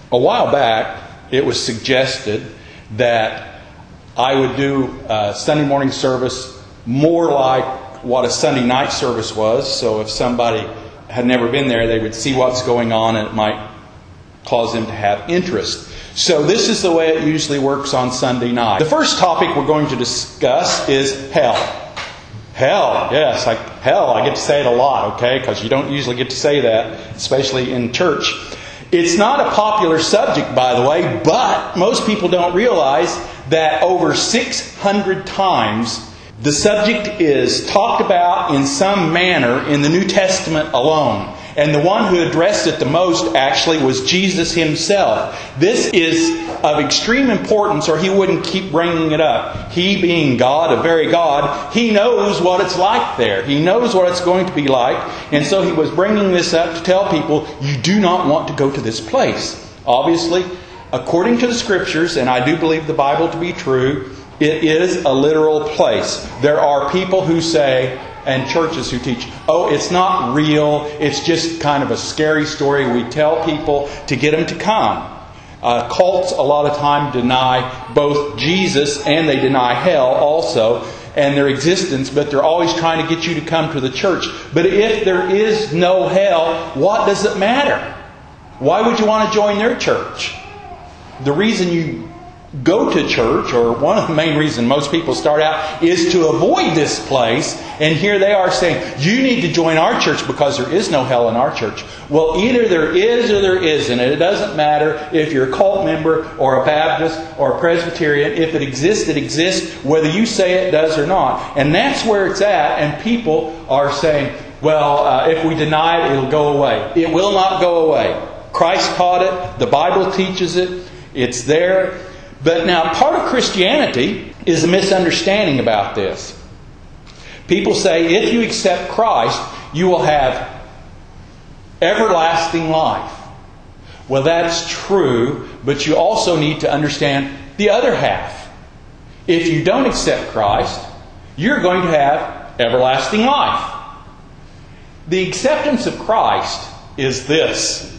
A while back, it was suggested that I would do a Sunday morning service more like what a Sunday night service was. So if somebody had never been there, they would see what's going on and it might cause them to have interest. So this is the way it usually works on Sunday night. The first topic we're going to discuss is hell. Hell, yes, hell. I get to say it a lot, okay? Because you don't usually get to say that, especially in church. It's not a popular subject, by the way, but most people don't realize that over 600 times the subject is talked about in some manner in the New Testament alone. And the one who addressed it the most actually was Jesus Himself. This is of extreme importance, or He wouldn't keep bringing it up. He, being God, a very God, He knows what it's like there. He knows what it's going to be like. And so He was bringing this up to tell people, you do not want to go to this place. Obviously, according to the Scriptures, and I do believe the Bible to be true, it is a literal place. There are people who say, and churches who teach, oh, it's not real, it's just kind of a scary story we tell people to get them to come. Cults a lot of time deny both Jesus and they deny hell also and their existence, but they're always trying to get you to come to the church. But if there is no hell, what does it matter? Why would you want to join their church? The reason you go to church, or one of the main reasons most people start out, is to avoid this place. And here they are saying, you need to join our church because there is no hell in our church. Well, either there is or there isn't. And it doesn't matter if you're a cult member or a Baptist or a Presbyterian. If it exists, it exists, whether you say it does or not. And that's where it's at. And people are saying, well, if we deny it, it'll go away. It will not go away. Christ taught it. The Bible teaches it. It's there. But now, part of Christianity is a misunderstanding about this. People say, if you accept Christ, you will have everlasting life. Well, that's true, but you also need to understand the other half. If you don't accept Christ, you're going to have everlasting life. The acceptance of Christ is this.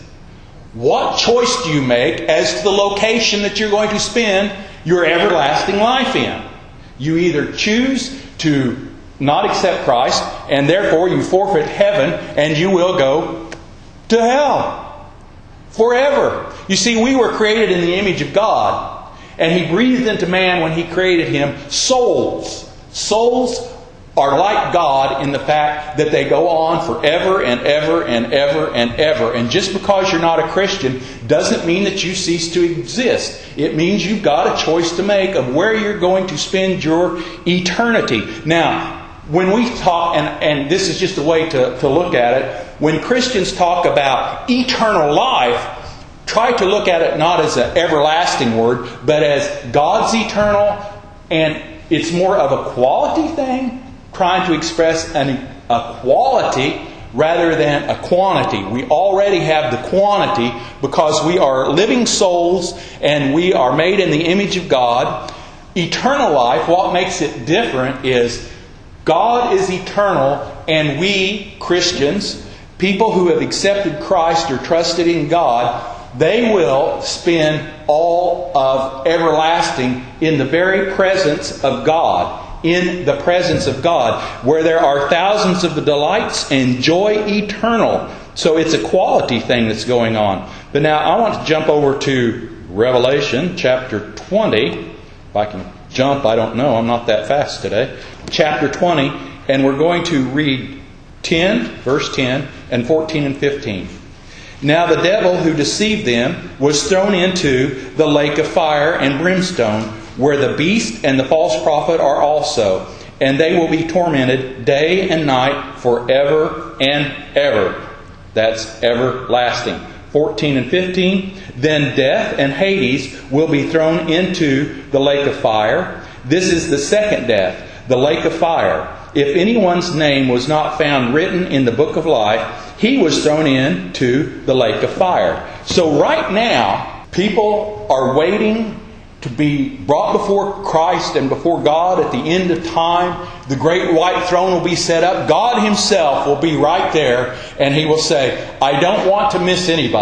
What choice do you make as to the location that you're going to spend your everlasting life in? You either choose to not accept Christ, and therefore you forfeit heaven, and you will go to hell forever. You see, we were created in the image of God, and He breathed into man when He created him souls. Souls are like God in the fact that they go on forever and ever and ever and ever. And just because you're not a Christian doesn't mean that you cease to exist. It means you've got a choice to make of where you're going to spend your eternity. Now, when we talk, and this is just a way to look at it, when Christians talk about eternal life, try to look at it not as an everlasting word, but as God's eternal, and it's more of a quality thing, trying to express a quality rather than a quantity. We already have the quantity because we are living souls and we are made in the image of God. Eternal life, what makes it different is God is eternal, and we, Christians, people who have accepted Christ or trusted in God, they will spend all of everlasting in the very presence of God. In the presence of God, where there are thousands of delights and joy eternal. So it's a quality thing that's going on. But now I want to jump over to Revelation chapter 20. If I can jump, I don't know. I'm not that fast today. Chapter 20, and we're going to read 10, verse 10, and 14 and 15. Now the devil who deceived them was thrown into the lake of fire and brimstone, where the beast and the false prophet are also, and they will be tormented day and night forever and ever. That's everlasting. 14 and 15. Then death and Hades will be thrown into the lake of fire. This is the second death, the lake of fire. If anyone's name was not found written in the book of life, he was thrown into the lake of fire. So right now, people are waiting to be brought before Christ and before God at the end of time. The great white throne will be set up. God Himself will be right there, and He will say, I don't want to miss anybody.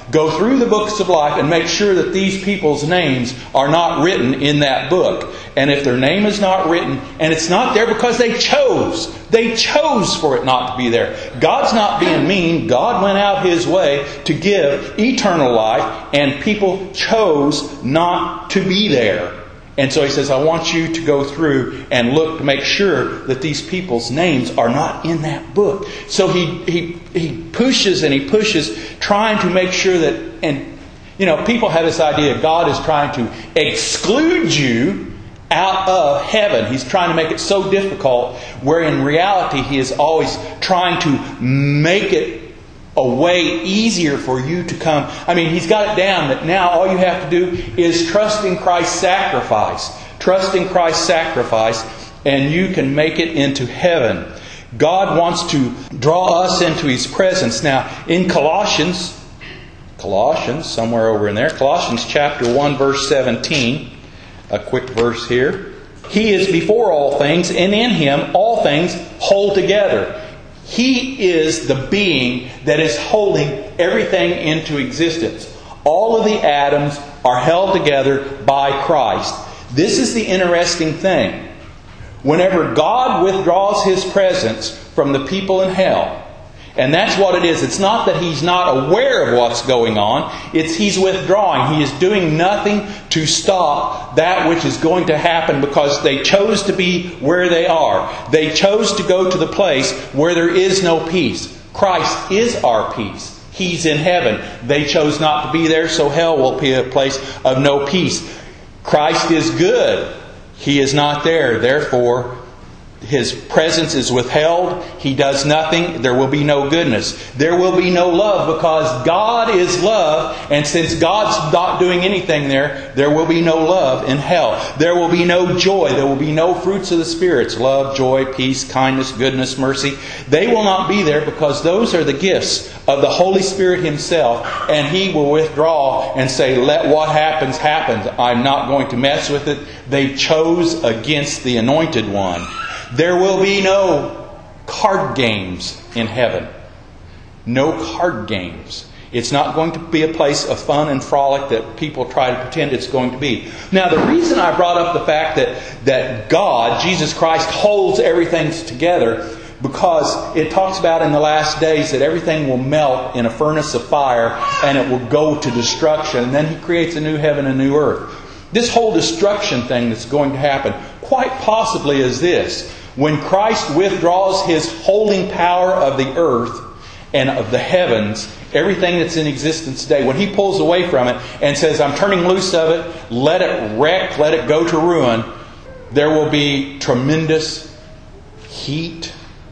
Go through the books of life and make sure that these people's names are not written in that book. And if their name is not written, and it's not there because they chose for it not to be there. God's not being mean. God went out His way to give eternal life, and people chose not to be there. And so He says, I want you to go through and look to make sure that these people's names are not in that book. So he pushes and he pushes, trying to make sure that, and people have this idea God is trying to exclude you out of heaven. He's trying to make it so difficult, where in reality He is always trying to make it a way easier for you to come. I mean, He's got it down that now all you have to do is trust in Christ's sacrifice. Trust in Christ's sacrifice, and you can make it into heaven. God wants to draw us into His presence. Now, in Colossians, somewhere over in there, Colossians chapter 1, verse 17, a quick verse here. He is before all things, and in Him all things hold together. He is the being that is holding everything into existence. All of the atoms are held together by Christ. This is the interesting thing. Whenever God withdraws His presence from the people in hell, and that's what it is. It's not that He's not aware of what's going on. It's He's withdrawing. He is doing nothing to stop that which is going to happen, because they chose to be where they are. They chose to go to the place where there is no peace. Christ is our peace. He's in heaven. They chose not to be there, so hell will be a place of no peace. Christ is good. He is not there. Therefore, His presence is withheld. He does nothing. There will be no goodness. There will be no love, because God is love. And since God's not doing anything there will be no love in hell. There will be no joy. There will be no fruits of the spirits. Love, joy, peace, kindness, goodness, mercy. They will not be there, because those are the gifts of the Holy Spirit Himself. And He will withdraw and say, let what happens, happen. I'm not going to mess with it. They chose against the Anointed One. There will be no card games in heaven. No card games. It's not going to be a place of fun and frolic that people try to pretend it's going to be. Now, the reason I brought up the fact that God, Jesus Christ, holds everything together, because it talks about in the last days that everything will melt in a furnace of fire and it will go to destruction. And then He creates a new heaven and a new earth. This whole destruction thing that's going to happen quite possibly is this. When Christ withdraws His holding power of the earth and of the heavens, everything that's in existence today, when He pulls away from it and says, I'm turning loose of it, let it wreck, let it go to ruin, there will be tremendous heat,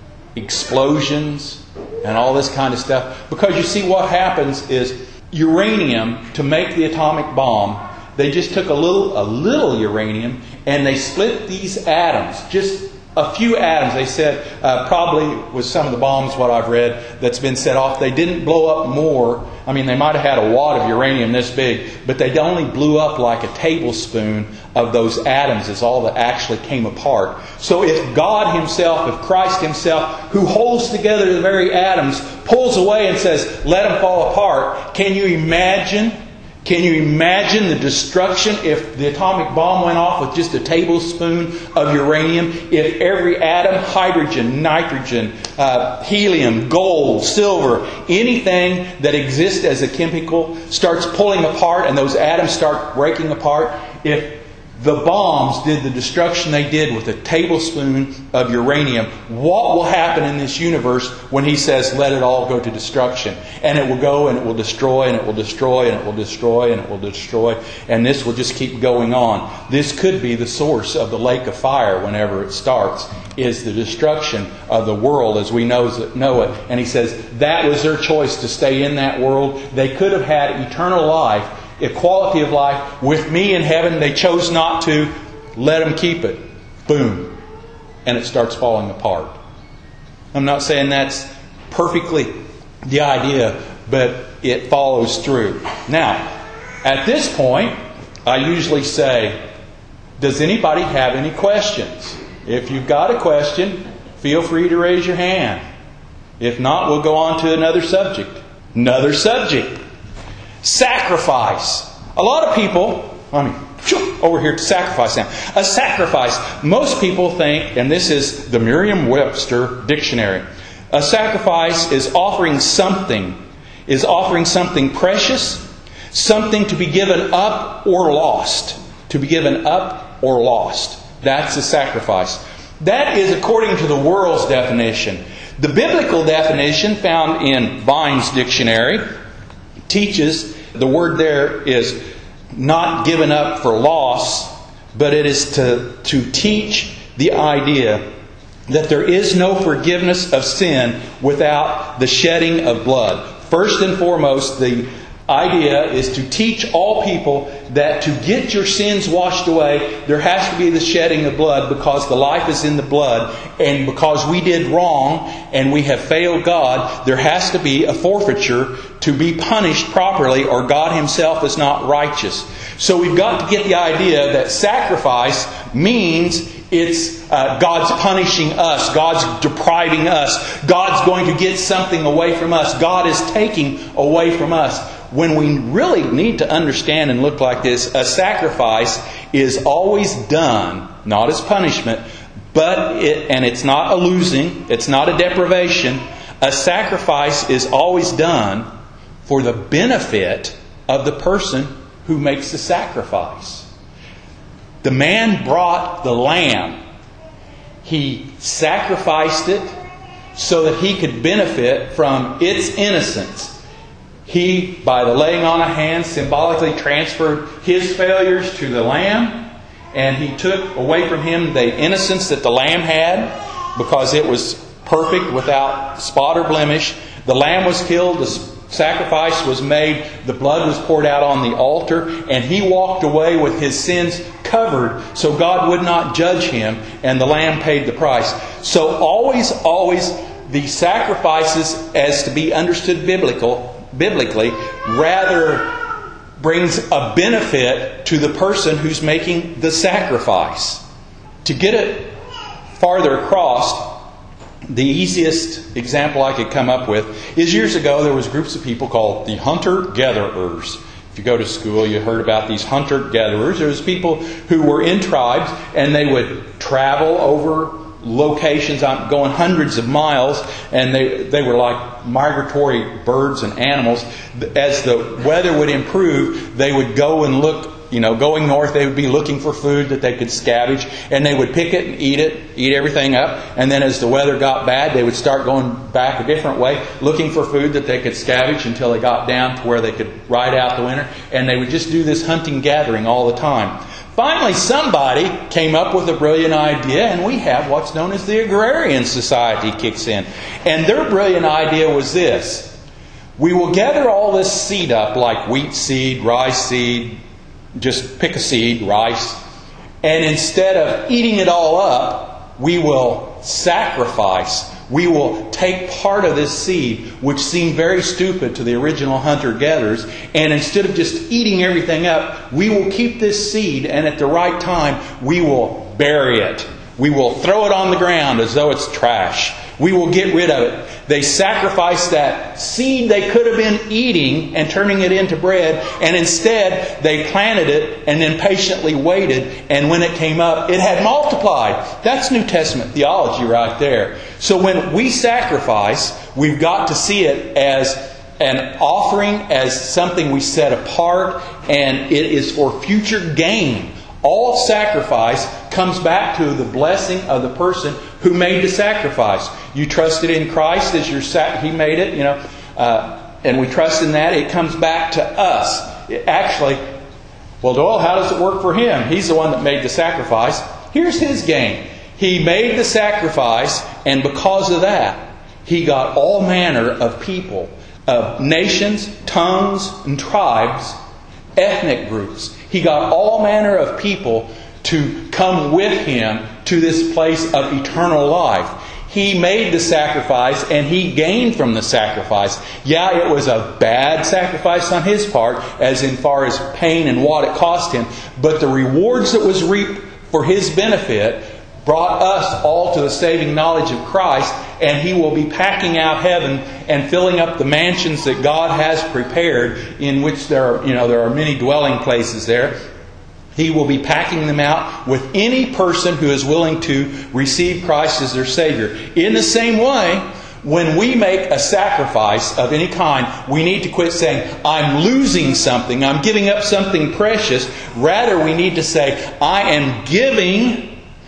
explosions, and all this kind of stuff. Because you see, what happens is uranium, to make the atomic bomb, they just took a little uranium and they split these atoms, just a few atoms. They said, probably with some of the bombs, what I've read, that's been set off, they didn't blow up more. I mean, they might have had a wad of uranium this big, but they only blew up like a tablespoon of those atoms is all that actually came apart. So if God Himself, if Christ Himself, who holds together the very atoms, pulls away and says, let them fall apart, can you imagine the destruction if the atomic bomb went off with just a tablespoon of uranium? If every atom, hydrogen, nitrogen, helium, gold, silver, anything that exists as a chemical starts pulling apart and those atoms start breaking apart, if the bombs did the destruction they did with a tablespoon of uranium, what will happen in this universe when He says, let it all go to destruction? And it will go and it will destroy and it will destroy and it will destroy and it will destroy. And this will just keep going on. This could be the source of the lake of fire whenever it starts, is the destruction of the world as we know it. And He says that was their choice, to stay in that world. They could have had eternal life, equality of life with me in heaven. They chose not to. Let them keep it. Boom. And it starts falling apart. I'm not saying that's perfectly the idea, but it follows through. Now, at this point, I usually say, does anybody have any questions? If you've got a question, feel free to raise your hand. If not, we'll go on to another subject. Sacrifice. A lot of people, over here to sacrifice now. A sacrifice. Most people think, and this is the Merriam-Webster dictionary, a sacrifice is offering something precious, something to be given up or lost. To be given up or lost. That's a sacrifice. That is according to the world's definition. The biblical definition found in Vine's dictionary teaches, the word there is not given up for loss, but it is to teach the idea that there is no forgiveness of sin without the shedding of blood. First and foremost, the idea is to teach all people that to get your sins washed away, there has to be the shedding of blood, because the life is in the blood, and because we did wrong and we have failed God, there has to be a forfeiture to be punished properly, or God Himself is not righteous. So we've got to get the idea that sacrifice means it's God's punishing us. God's depriving us. God's going to get something away from us. God is taking away from us. When we really need to understand and look like this, a sacrifice is always done, not as punishment, and it's not a losing, it's not a deprivation. A sacrifice is always done for the benefit of the person who makes the sacrifice. The man brought the lamb. He sacrificed it so that he could benefit from its innocence. He, by the laying on of hands, symbolically transferred his failures to the lamb, and he took away from him the innocence that the lamb had, because it was perfect without spot or blemish. The lamb was killed, the sacrifice was made, the blood was poured out on the altar, and he walked away with his sins covered so God would not judge him, and the lamb paid the price. So always, the sacrifices, as to be understood biblically, rather brings a benefit to the person who's making the sacrifice. To get it farther across, the easiest example I could come up with is years ago there was groups of people called the hunter-gatherers. If you go to school, you heard about these hunter-gatherers. There was people who were in tribes, and they would travel over locations, going hundreds of miles, and they were like migratory birds and animals. As the weather would improve, they would go and look, going north, they would be looking for food that they could scavenge, and they would pick it and eat everything up. And then as the weather got bad, they would start going back a different way, looking for food that they could scavenge until they got down to where they could ride out the winter. And they would just do this hunting gathering all the time. Finally, somebody came up with a brilliant idea, and we have what's known as the Agrarian Society kicks in. And their brilliant idea was this: we will gather all this seed up, like wheat seed, rice seed, just pick a seed, rice, and instead of eating it all up, we will sacrifice. We will take part of this seed, which seemed very stupid to the original hunter-gatherers, and instead of just eating everything up, we will keep this seed, and at the right time, we will bury it. We will throw it on the ground as though it's trash. We will get rid of it. They sacrificed that seed they could have been eating and turning it into bread, and instead they planted it and then patiently waited, and when it came up, it had multiplied. That's New Testament theology right there. So when we sacrifice, we've got to see it as an offering, as something we set apart, and it is for future gain. All sacrifice comes back to the blessing of the person who made the sacrifice. You trusted in Christ as He made it, and we trust in that. It comes back to us. Doyle, how does it work for him? He's the one that made the sacrifice. Here's his gain. He made the sacrifice, and because of that, he got all manner of people, of nations, tongues, and tribes, ethnic groups. He got all manner of people to come with him to this place of eternal life. He made the sacrifice, and he gained from the sacrifice. Yeah, it was a bad sacrifice on his part, as in far as pain and what it cost him, but the rewards that was reaped for his benefit brought us all to the saving knowledge of Christ, and He will be packing out heaven and filling up the mansions that God has prepared, in which there are many dwelling places there. He will be packing them out with any person who is willing to receive Christ as their Savior. In the same way, when we make a sacrifice of any kind, we need to quit saying, I'm losing something, I'm giving up something precious. Rather, we need to say, I am giving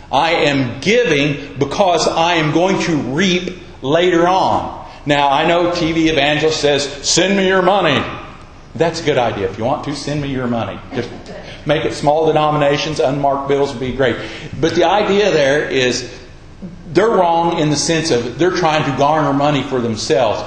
because I am going to reap later on. Now, I know TV evangelist says, send me your money. That's a good idea. If you want to, send me your money. Just make it small denominations, unmarked bills would be great. But the idea there is they're wrong in the sense of they're trying to garner money for themselves.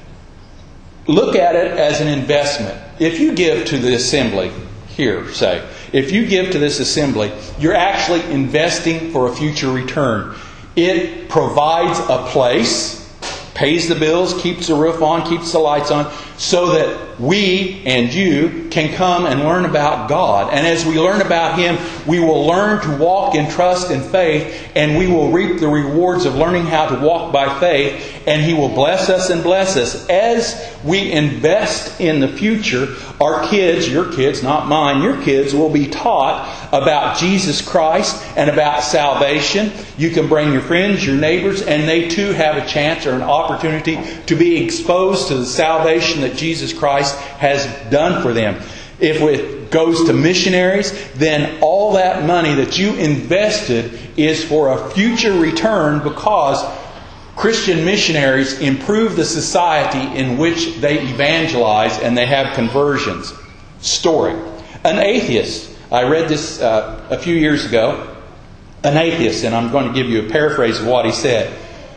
Look at it as an investment. If you give to the assembly, here, say, if you give to this assembly, you're actually investing for a future return. It provides a place, pays the bills, keeps the roof on, keeps the lights on, so that we and you can come and learn about God. And as we learn about Him, we will learn to walk in trust and faith, and we will reap the rewards of learning how to walk by faith, and He will bless us and bless us. As we invest in the future, our kids, your kids, not mine, your kids will be taught about Jesus Christ and about salvation. You can bring your friends, your neighbors, and they too have a chance or an opportunity to be exposed to the salvation that Jesus Christ has done for them. If it goes to missionaries, then all that money that you invested is for a future return, because Christian missionaries improve the society in which they evangelize and they have conversions. Story. An atheist. I read this a few years ago. An atheist, and I'm going to give you a paraphrase of what he said.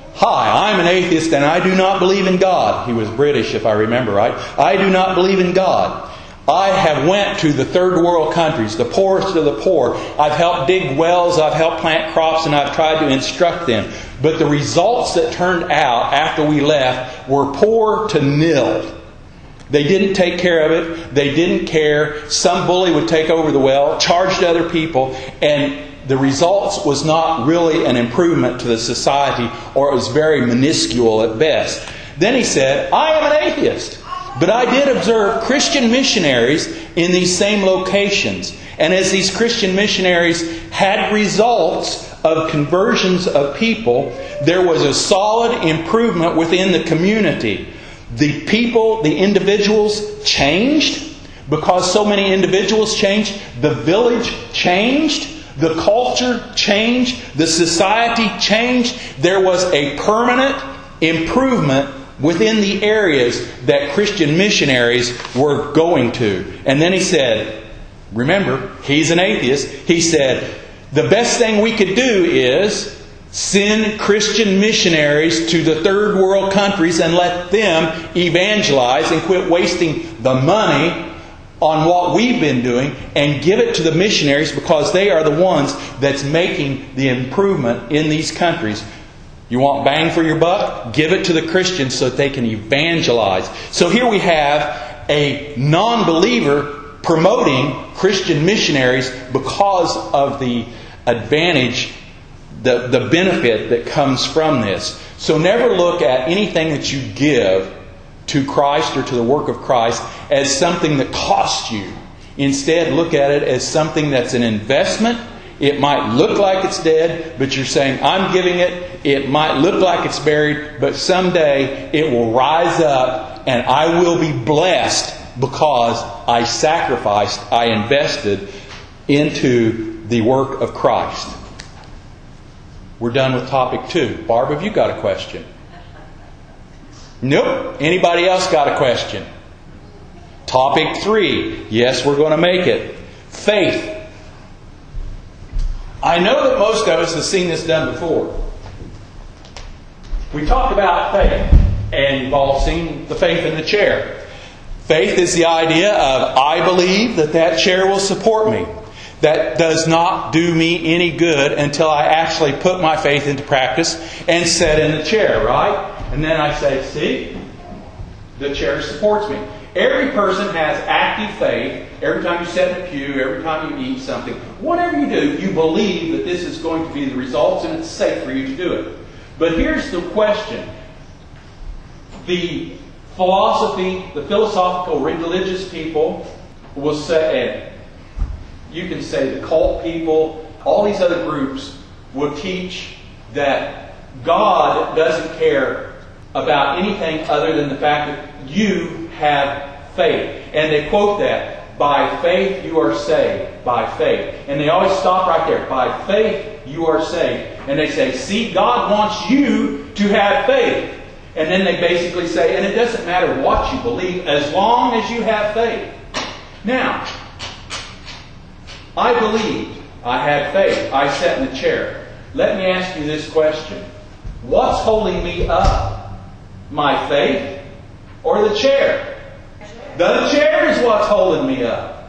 Hi, I'm an atheist and I do not believe in God. He was British, if I remember right. I do not believe in God. I have went to the third world countries, the poorest of the poor. I've helped dig wells, I've helped plant crops, and I've tried to instruct them. But the results that turned out after we left were poor to nil. They didn't take care of it. They didn't care. Some bully would take over the well, charged other people, and the results was not really an improvement to the society, or it was very minuscule at best. Then he said, I am an atheist. But I did observe Christian missionaries in these same locations. And as these Christian missionaries had results of conversions of people, there was a solid improvement within the community. The people, the individuals changed. Because so many individuals changed, the village changed. The culture changed. The society changed. There was a permanent improvement within the areas that Christian missionaries were going to. And then he said, remember, he's an atheist. He said, the best thing we could do is send Christian missionaries to the third world countries and let them evangelize and quit wasting the money on what we've been doing and give it to the missionaries, because they are the ones that's making the improvement in these countries. You want bang for your buck? Give it to the Christians so that they can evangelize. So here we have a non-believer promoting Christian missionaries because of the advantage, the benefit that comes from this. So never look at anything that you give to Christ or to the work of Christ as something that costs you. Instead, look at it as something that's an investment. It might look like it's dead, but you're saying, I'm giving it. It might look like it's buried, but someday it will rise up and I will be blessed because I sacrificed, I invested into the work of Christ. We're done with topic 2. Barb, have you got a question? Nope. Anybody else got a question? Topic 3. Yes, we're going to make it. Faith. I know that most of us have seen this done before. We talked about faith, and you've all seen the faith in the chair. Faith is the idea of, I believe that that chair will support me. That does not do me any good until I actually put my faith into practice and sit in the chair, right? And then I say, see, the chair supports me. Every person has active faith every time you sit in a pew, every time you eat something, whatever you do, you believe that this is going to be the results and it's safe for you to do it. But here's the question. The philosophical, religious people will say, you can say the cult people, all these other groups will teach that God doesn't care about anything other than the fact that you have faith. And they quote that, by faith you are saved, by faith. And they always stop right there, by faith you are saved. And they say, see, God wants you to have faith. And then they basically say, and it doesn't matter what you believe as long as you have faith. Now, I believed, I had faith, I sat in the chair. Let me ask you this question. What's holding me up? My faith or the chair? The chair is what's holding me up.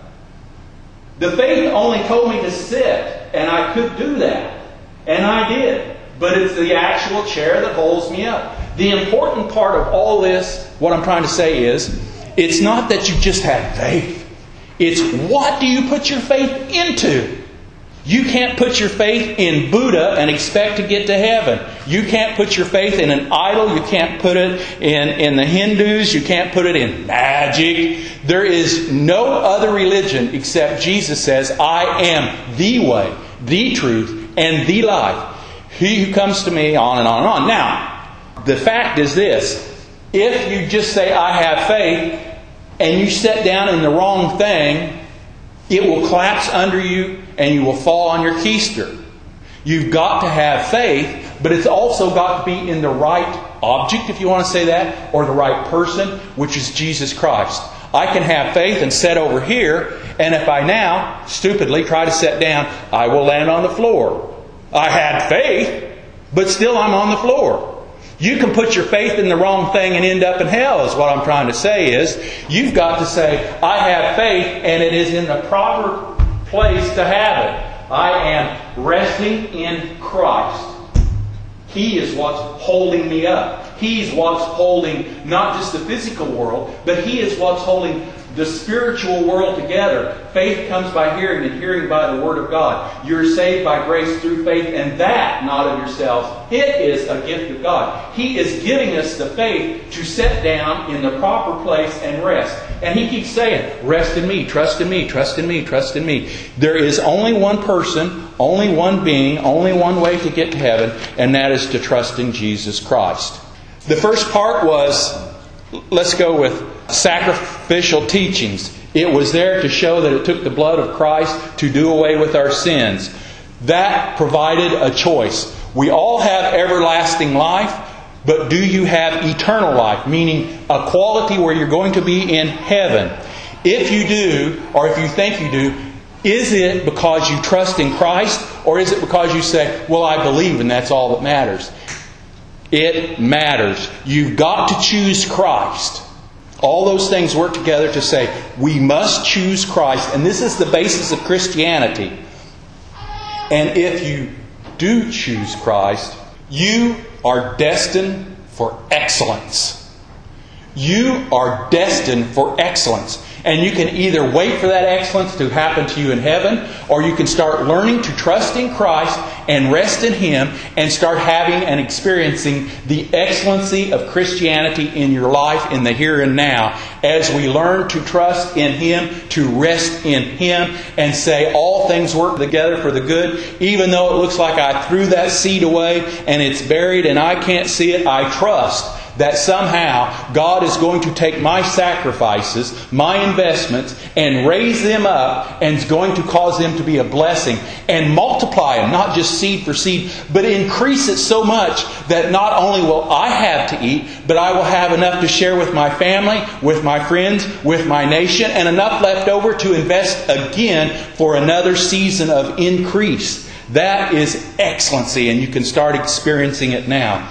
The faith only told me to sit, and I could do that. And I did. But it's the actual chair that holds me up. The important part of all this, what I'm trying to say is, it's not that you just have faith. It's what do you put your faith into? You can't put your faith in Buddha and expect to get to heaven. You can't put your faith in an idol. You can't put it in the Hindus. You can't put it in magic. There is no other religion except Jesus says, I am the way, the truth, and the life. He who comes to me, on and on and on. Now, the fact is this. If you just say, I have faith, and you sit down in the wrong thing, it will collapse under you and you will fall on your keister. You've got to have faith, but it's also got to be in the right object, if you want to say that, or the right person, which is Jesus Christ. I can have faith and sit over here, and if I now, stupidly, try to sit down, I will land on the floor. I had faith, but still I'm on the floor. You can put your faith in the wrong thing and end up in hell, is what I'm trying to say is. You've got to say, I have faith and it is in the proper place to have it. I am resting in Christ. He is what's holding me up. He's what's holding not just the physical world, but He is what's holding the spiritual world together. Faith comes by hearing, and hearing by the Word of God. You're saved by grace through faith, and that not of yourselves. It is a gift of God. He is giving us the faith to sit down in the proper place and rest. And He keeps saying, rest in me, trust in me, trust in me, trust in me. There is only one person, only one being, only one way to get to heaven, and that is to trust in Jesus Christ. The first part was, let's go with sacrificial teachings. It was there to show that it took the blood of Christ to do away with our sins. That provided a choice. We all have everlasting life, but do you have eternal life? Meaning a quality where you're going to be in heaven. If you do, or if you think you do, is it because you trust in Christ, or is it because you say, well, I believe and that's all that matters? It matters. You've got to choose Christ. All those things work together to say, we must choose Christ. And this is the basis of Christianity. And if you do choose Christ, you are destined for excellence. You are destined for excellence. And you can either wait for that excellence to happen to you in heaven, or you can start learning to trust in Christ and rest in Him and start having and experiencing the excellency of Christianity in your life in the here and now as we learn to trust in Him, to rest in Him, and say all things work together for the good. Even though it looks like I threw that seed away and it's buried and I can't see it, I trust that somehow God is going to take my sacrifices, my investments, and raise them up, and is going to cause them to be a blessing and multiply them, not just seed for seed, but increase it so much that not only will I have to eat, but I will have enough to share with my family, with my friends, with my nation, and enough left over to invest again for another season of increase. That is excellency, and you can start experiencing it now.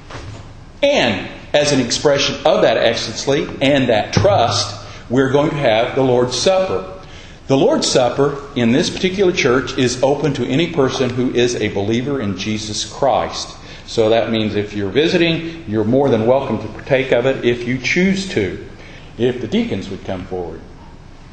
And as an expression of that excellency and that trust, we're going to have the Lord's Supper. The Lord's Supper in this particular church is open to any person who is a believer in Jesus Christ. So that means if you're visiting, you're more than welcome to partake of it if you choose to. If the deacons would come forward.